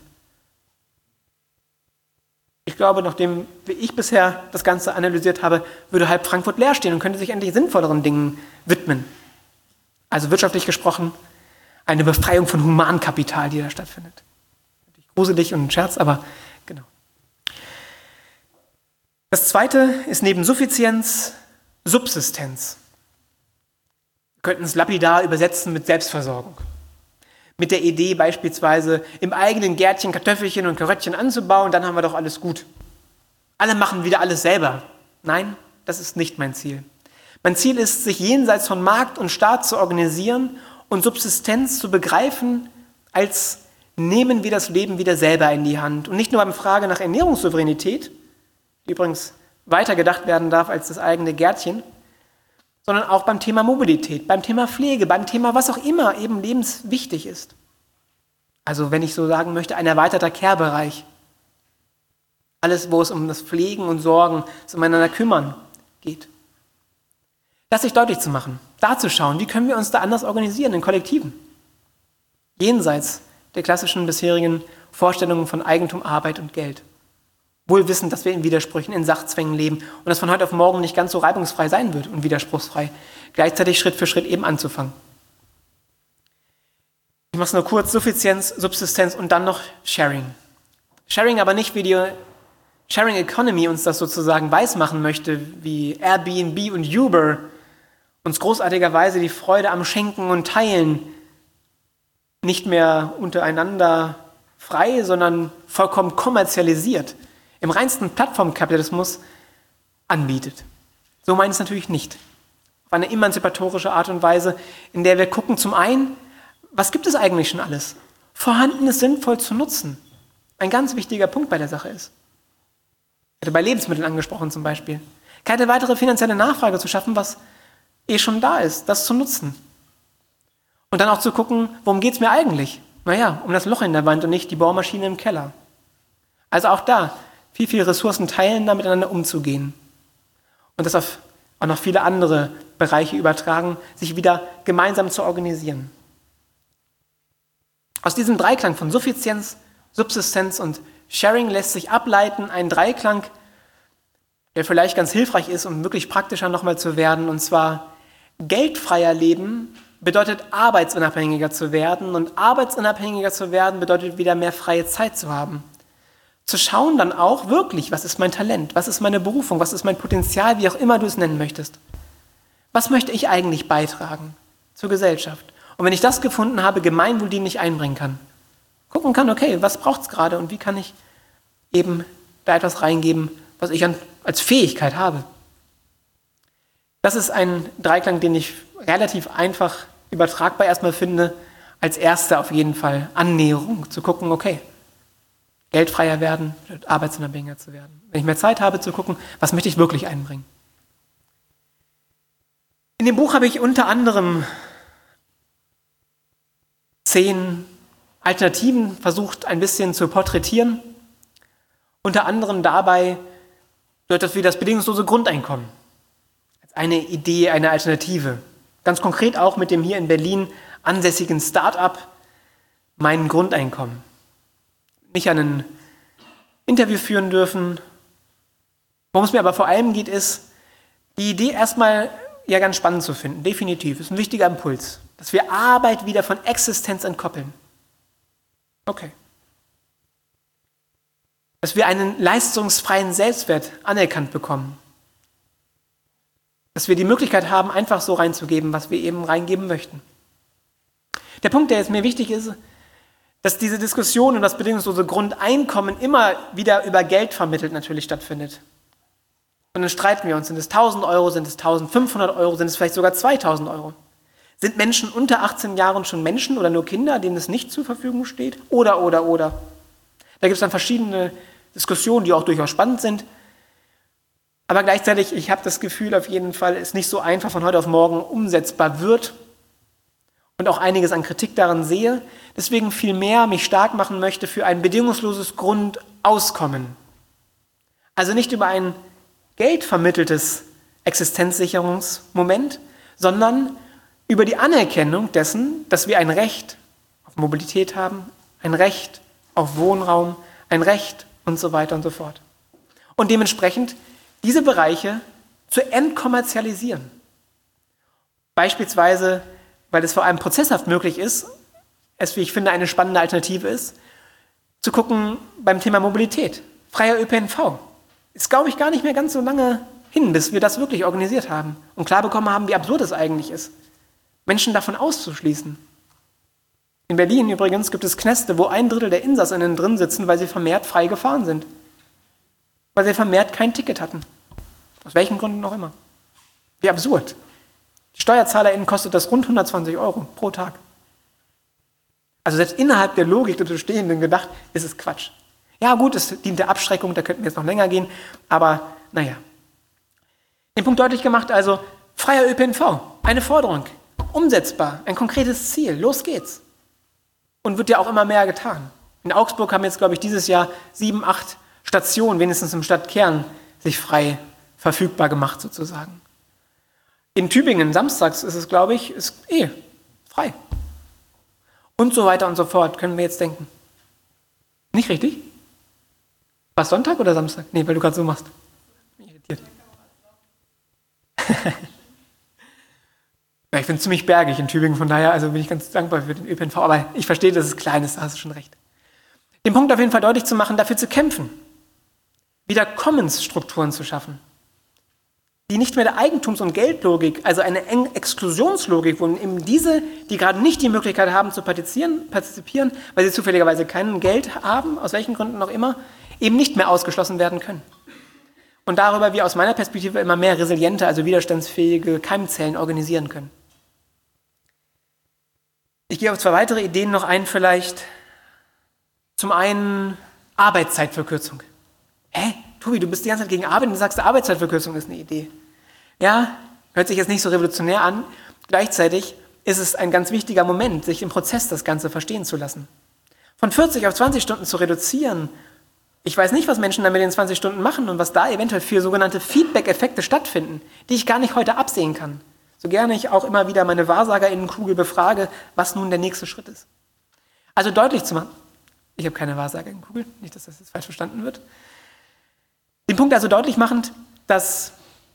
Ich glaube, nachdem wie ich bisher das Ganze analysiert habe, würde halb Frankfurt leer stehen und könnte sich endlich sinnvolleren Dingen widmen. Also wirtschaftlich gesprochen, eine Befreiung von Humankapital, die da stattfindet. Natürlich gruselig und ein Scherz, aber genau. Das zweite ist neben Suffizienz Subsistenz. Wir könnten es lapidar übersetzen mit Selbstversorgung. Mit der Idee beispielsweise im eigenen Gärtchen Kartoffelchen und Karöttchen anzubauen, dann haben wir doch alles gut. Alle machen wieder alles selber. Nein, das ist nicht mein Ziel. Mein Ziel ist, sich jenseits von Markt und Staat zu organisieren und Subsistenz zu begreifen, als nehmen wir das Leben wieder selber in die Hand. Und nicht nur beim Frage nach Ernährungssouveränität, die übrigens weiter gedacht werden darf als das eigene Gärtchen, sondern auch beim Thema Mobilität, beim Thema Pflege, beim Thema was auch immer eben lebenswichtig ist. Also wenn ich so sagen möchte, ein erweiterter Care-Bereich. Alles, wo es um das Pflegen und Sorgen, das Umeinander kümmern geht. Das sich deutlich zu machen, da zu schauen, wie können wir uns da anders organisieren in Kollektiven. Jenseits der klassischen bisherigen Vorstellungen von Eigentum, Arbeit und Geld. Wohl wissend, dass wir in Widersprüchen, in Sachzwängen leben und das von heute auf morgen nicht ganz so reibungsfrei sein wird und widerspruchsfrei, gleichzeitig Schritt für Schritt eben anzufangen. Ich mache es nur kurz, Suffizienz, Subsistenz und dann noch Sharing. Sharing aber nicht, wie die Sharing Economy uns das sozusagen weismachen möchte, wie Airbnb und Uber uns großartigerweise die Freude am Schenken und Teilen nicht mehr untereinander frei, sondern vollkommen kommerzialisiert, im reinsten Plattformkapitalismus anbietet. So meine ich es natürlich nicht. Auf eine emanzipatorische Art und Weise, in der wir gucken, zum einen, was gibt es eigentlich schon alles? Vorhandenes sinnvoll zu nutzen. ein ganz wichtiger Punkt bei der Sache ist. Ich hatte bei Lebensmitteln angesprochen zum Beispiel. Keine weitere finanzielle Nachfrage zu schaffen, was eh schon da ist, das zu nutzen. Und dann auch zu gucken, worum geht es mir eigentlich? Naja, um das Loch in der Wand und nicht die Bohrmaschine im Keller. Also auch da, viel, viel Ressourcen teilen, da miteinander umzugehen. Und das auf auch noch viele andere Bereiche übertragen, sich wieder gemeinsam zu organisieren. Aus diesem Dreiklang von Suffizienz, Subsistenz und Sharing lässt sich ableiten ein Dreiklang, der vielleicht ganz hilfreich ist, um wirklich praktischer nochmal zu werden. Und zwar geldfreier Leben bedeutet arbeitsunabhängiger zu werden. Und arbeitsunabhängiger zu werden bedeutet wieder mehr freie Zeit zu haben. Zu schauen dann auch wirklich, was ist mein Talent, was ist meine Berufung, was ist mein Potenzial, wie auch immer du es nennen möchtest. Was möchte ich eigentlich beitragen zur Gesellschaft? Und wenn ich das gefunden habe, gemeinwohldienlich einbringen kann, gucken kann, okay, was braucht es gerade und wie kann ich eben da etwas reingeben, was ich als Fähigkeit habe. Das ist ein Dreiklang, den ich relativ einfach übertragbar erstmal finde, als erste auf jeden Fall Annäherung, zu gucken, okay, geldfreier werden, arbeitsunabhängiger zu werden. Wenn ich mehr Zeit habe, zu gucken, was möchte ich wirklich einbringen. In dem Buch habe ich unter anderem zehn Alternativen versucht, ein bisschen zu porträtieren. Unter anderem dabei bedeutet das wie das bedingungslose Grundeinkommen. Als eine Idee, eine Alternative. Ganz konkret auch mit dem hier in Berlin ansässigen Start-up Mein Grundeinkommen. Nicht an ein Interview führen dürfen. Worum es mir aber vor allem geht, ist, die Idee erstmal ja ganz spannend zu finden. Definitiv, ist ein wichtiger Impuls. Dass wir Arbeit wieder von Existenz entkoppeln. Okay. Dass wir einen leistungsfreien Selbstwert anerkannt bekommen. Dass wir die Möglichkeit haben, einfach so reinzugeben, was wir eben reingeben möchten. Der Punkt, der jetzt mir wichtig ist, dass diese Diskussion um das bedingungslose Grundeinkommen immer wieder über Geld vermittelt natürlich stattfindet. Und dann streiten wir uns, sind es tausend Euro, sind es eintausendfünfhundert Euro, sind es vielleicht sogar zweitausend Euro? Sind Menschen unter achtzehn Jahren schon Menschen oder nur Kinder, denen es nicht zur Verfügung steht? Oder, oder, oder. Da gibt es dann verschiedene Diskussionen, die auch durchaus spannend sind. Aber gleichzeitig, ich habe das Gefühl auf jeden Fall, es nicht so einfach von heute auf morgen umsetzbar wird. Und auch einiges an Kritik daran sehe, deswegen viel mehr mich stark machen möchte für ein bedingungsloses Grundauskommen. Also nicht über ein geldvermitteltes Existenzsicherungsmoment, sondern über die Anerkennung dessen, dass wir ein Recht auf Mobilität haben, ein Recht auf Wohnraum, ein Recht und so weiter und so fort. Und dementsprechend diese Bereiche zu entkommerzialisieren. Beispielsweise, weil es vor allem prozesshaft möglich ist, es, wie ich finde, eine spannende Alternative ist, zu gucken beim Thema Mobilität. Freier Ö P N V. Ist, glaube ich, gar nicht mehr ganz so lange hin, bis wir das wirklich organisiert haben und klar bekommen haben, wie absurd es eigentlich ist, Menschen davon auszuschließen. In Berlin übrigens gibt es Knäste, wo ein Drittel der InsassInnen drin sitzen, weil sie vermehrt frei gefahren sind. Weil sie vermehrt kein Ticket hatten. Aus welchen Gründen auch immer. Wie absurd. Die SteuerzahlerInnen kostet das rund hundertzwanzig Euro pro Tag. Also selbst innerhalb der Logik des Bestehenden gedacht, ist es Quatsch. Ja gut, es dient der Abschreckung, da könnten wir jetzt noch länger gehen, aber naja. Den Punkt deutlich gemacht, also freier Ö P N V, eine Forderung, umsetzbar, ein konkretes Ziel, los geht's. Und wird ja auch immer mehr getan. In Augsburg haben jetzt, glaube ich, dieses Jahr sieben, acht Stationen, wenigstens im Stadtkern, sich frei verfügbar gemacht sozusagen. In Tübingen, samstags ist es, glaube ich, ist eh frei. Und so weiter und so fort, können wir jetzt denken. Nicht richtig? War es Sonntag oder Samstag? Nee, weil du gerade so machst. Bin irritiert. Ja, ich bin ziemlich bergig in Tübingen, von daher also bin ich ganz dankbar für den Ö P N V, aber ich verstehe, dass es klein ist, da hast du schon recht. Den Punkt auf jeden Fall deutlich zu machen, dafür zu kämpfen, wieder Commons-Strukturen zu schaffen, die nicht mehr der Eigentums- und Geldlogik, also eine Exklusionslogik, wo eben diese, die gerade nicht die Möglichkeit haben zu partizipieren, partizipieren, weil sie zufälligerweise kein Geld haben, aus welchen Gründen auch immer, eben nicht mehr ausgeschlossen werden können. Und darüber wir aus meiner Perspektive immer mehr resiliente, also widerstandsfähige Keimzellen organisieren können. Ich gehe auf zwei weitere Ideen noch ein vielleicht. Zum einen Arbeitszeitverkürzung. Hä? Tobi, du bist die ganze Zeit gegen Arbeit und du sagst, Arbeitszeitverkürzung ist eine Idee. Ja, hört sich jetzt nicht so revolutionär an. Gleichzeitig ist es ein ganz wichtiger Moment, sich im Prozess das Ganze verstehen zu lassen. Von vierzig auf zwanzig Stunden zu reduzieren, ich weiß nicht, was Menschen dann mit den zwanzig Stunden machen und was da eventuell für sogenannte Feedback-Effekte stattfinden, die ich gar nicht heute absehen kann. So gerne ich auch immer wieder meine WahrsagerInnenkugel befrage, was nun der nächste Schritt ist. Also deutlich zu machen, ich habe keine WahrsagerInnenkugel, nicht, dass das jetzt falsch verstanden wird. Den Punkt also deutlich machend, dass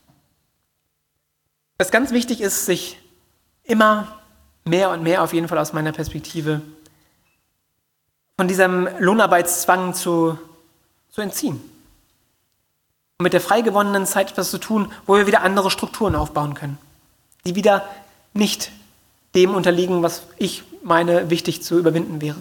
es ganz wichtig ist, sich immer mehr und mehr auf jeden Fall aus meiner Perspektive von diesem Lohnarbeitszwang zu, zu entziehen. Und mit der frei gewonnenen Zeit etwas zu tun, wo wir wieder andere Strukturen aufbauen können, die wieder nicht dem unterliegen, was ich meine, wichtig zu überwinden wäre.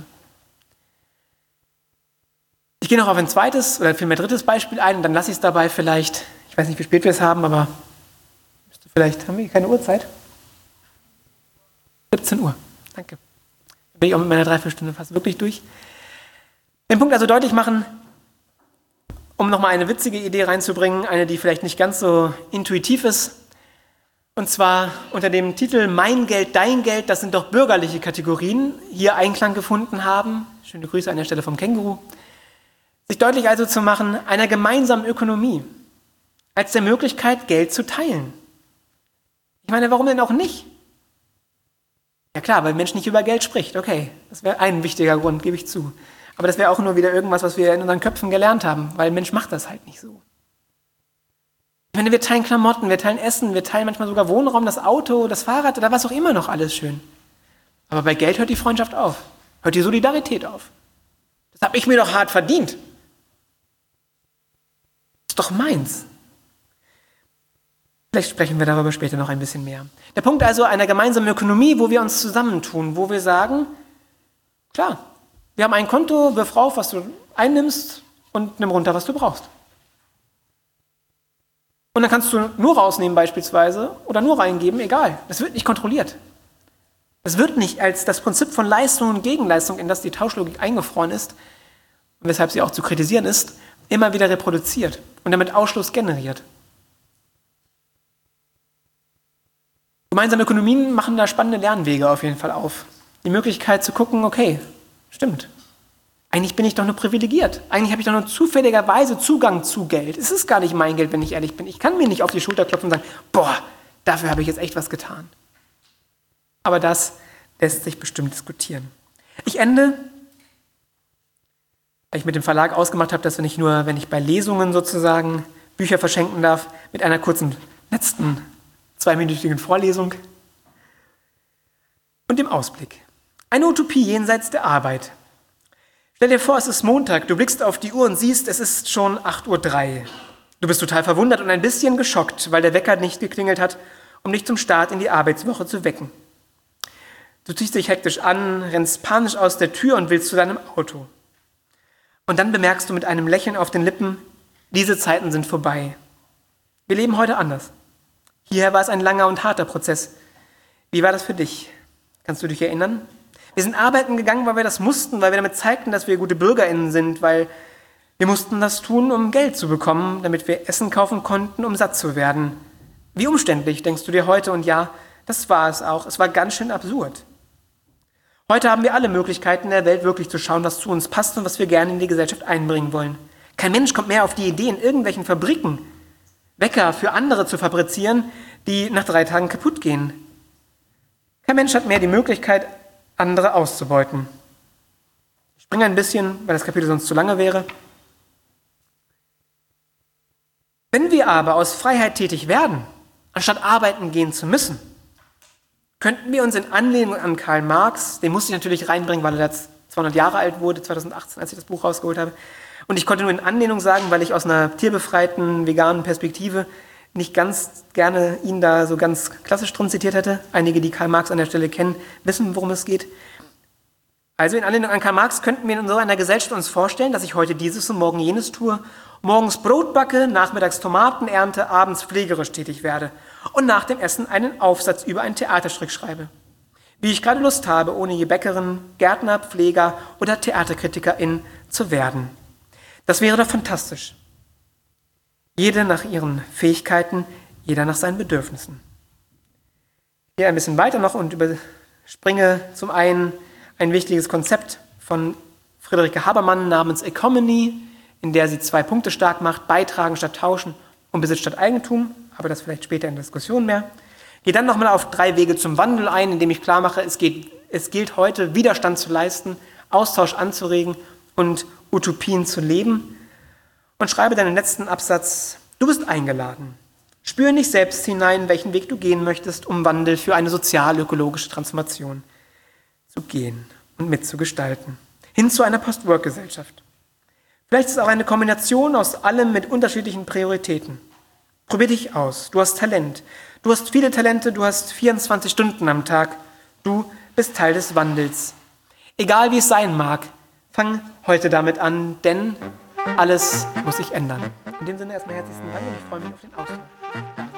Ich gehe noch auf ein zweites oder vielmehr drittes Beispiel ein und dann lasse ich es dabei vielleicht, ich weiß nicht, wie spät wir es haben, aber vielleicht haben wir keine Uhrzeit. siebzehn Uhr, danke. Da bin ich auch mit meiner Dreiviertelstunde fast wirklich durch. Den Punkt also deutlich machen, um nochmal eine witzige Idee reinzubringen, eine, die vielleicht nicht ganz so intuitiv ist. Und zwar unter dem Titel Mein Geld, dein Geld, das sind doch bürgerliche Kategorien, hier Einklang gefunden haben. Schöne Grüße an der Stelle vom Känguru. Sich deutlich also zu machen, einer gemeinsamen Ökonomie als der Möglichkeit, Geld zu teilen. Ich meine, warum denn auch nicht? Ja klar, weil Mensch nicht über Geld spricht. Okay, das wäre ein wichtiger Grund, gebe ich zu. Aber das wäre auch nur wieder irgendwas, was wir in unseren Köpfen gelernt haben, weil Mensch macht das halt nicht so. Ich meine, wir teilen Klamotten, wir teilen Essen, wir teilen manchmal sogar Wohnraum, das Auto, das Fahrrad oder was auch immer noch alles schön. Aber bei Geld hört die Freundschaft auf, hört die Solidarität auf. Das habe ich mir doch hart verdient. Das ist doch meins. Vielleicht sprechen wir darüber später noch ein bisschen mehr. Der Punkt also einer gemeinsamen Ökonomie, wo wir uns zusammentun, wo wir sagen, klar, wir haben ein Konto, wirf rauf, was du einnimmst und nimm runter, was du brauchst. Und dann kannst du nur rausnehmen beispielsweise oder nur reingeben, egal. Das wird nicht kontrolliert. Das wird nicht als das Prinzip von Leistung und Gegenleistung, in das die Tauschlogik eingefroren ist, und weshalb sie auch zu kritisieren ist, immer wieder reproduziert und damit Ausschluss generiert. Gemeinsame Ökonomien machen da spannende Lernwege auf jeden Fall auf. Die Möglichkeit zu gucken, okay, stimmt. Eigentlich bin ich doch nur privilegiert. Eigentlich habe ich doch nur zufälligerweise Zugang zu Geld. Es ist gar nicht mein Geld, wenn ich ehrlich bin. Ich kann mir nicht auf die Schulter klopfen und sagen, boah, dafür habe ich jetzt echt was getan. Aber das lässt sich bestimmt diskutieren. Ich ende, weil ich mit dem Verlag ausgemacht habe, dass wir nicht nur, wenn ich bei Lesungen sozusagen Bücher verschenken darf, mit einer kurzen letzten zweiminütigen Vorlesung und dem Ausblick. Eine Utopie jenseits der Arbeit. Stell dir vor, es ist Montag, du blickst auf die Uhr und siehst, es ist schon acht Uhr drei. Du bist total verwundert und ein bisschen geschockt, weil der Wecker nicht geklingelt hat, um dich zum Start in die Arbeitswoche zu wecken. Du ziehst dich hektisch an, rennst panisch aus der Tür und willst zu deinem Auto. Und dann bemerkst du mit einem Lächeln auf den Lippen, diese Zeiten sind vorbei. Wir leben heute anders. Hierher war es ein langer und harter Prozess. Wie war das für dich? Kannst du dich erinnern? Wir sind arbeiten gegangen, weil wir das mussten, weil wir damit zeigten, dass wir gute BürgerInnen sind, weil wir mussten das tun, um Geld zu bekommen, damit wir Essen kaufen konnten, um satt zu werden. Wie umständlich, denkst du dir heute? Und ja, das war es auch. Es war ganz schön absurd. Heute haben wir alle Möglichkeiten in der Welt, wirklich zu schauen, was zu uns passt und was wir gerne in die Gesellschaft einbringen wollen. Kein Mensch kommt mehr auf die Idee, in irgendwelchen Fabriken Wecker für andere zu fabrizieren, die nach drei Tagen kaputt gehen. Kein Mensch hat mehr die Möglichkeit, andere auszubeuten. Ich springe ein bisschen, weil das Kapitel sonst zu lange wäre. Wenn wir aber aus Freiheit tätig werden, anstatt arbeiten gehen zu müssen, könnten wir uns in Anlehnung an Karl Marx, den musste ich natürlich reinbringen, weil er jetzt zweihundert Jahre alt wurde, zweitausendachtzehn, als ich das Buch rausgeholt habe, und ich konnte nur in Anlehnung sagen, weil ich aus einer tierbefreiten, veganen Perspektive nicht ganz gerne ihn da so ganz klassisch drin zitiert hätte. Einige, die Karl Marx an der Stelle kennen, wissen, worum es geht. Also in Anlehnung an Karl Marx könnten wir in so einer Gesellschaft uns vorstellen, dass ich heute dieses und morgen jenes tue, morgens Brot backe, nachmittags Tomaten ernte, abends pflegerisch tätig werde und nach dem Essen einen Aufsatz über ein Theaterstück schreibe. Wie ich gerade Lust habe, ohne je Bäckerin, Gärtner, Pfleger oder Theaterkritikerin zu werden. Das wäre doch fantastisch. Jeder nach ihren Fähigkeiten, jeder nach seinen Bedürfnissen. Ich gehe ein bisschen weiter noch und überspringe zum einen ein wichtiges Konzept von Friederike Habermann namens Economy, in der sie zwei Punkte stark macht: Beitragen statt Tauschen und Besitz statt Eigentum, aber das vielleicht später in der Diskussion mehr. Gehe dann nochmal auf drei Wege zum Wandel ein, indem ich klar mache, es, geht, es gilt heute, Widerstand zu leisten, Austausch anzuregen und Utopien zu leben. Und schreibe dann den letzten Absatz: Du bist eingeladen. Spüre in dich selbst hinein, welchen Weg du gehen möchtest, um Wandel für eine sozial-ökologische Transformation zu gehen und mitzugestalten. Hin zu einer Post-Work-Gesellschaft. Vielleicht ist es auch eine Kombination aus allem mit unterschiedlichen Prioritäten. Probier dich aus. Du hast Talent. Du hast viele Talente, du hast vierundzwanzig Stunden am Tag. Du bist Teil des Wandels. Egal wie es sein mag, fang heute damit an, denn alles muss sich ändern. In dem Sinne erstmal herzlichen Dank und ich freue mich auf den Austausch.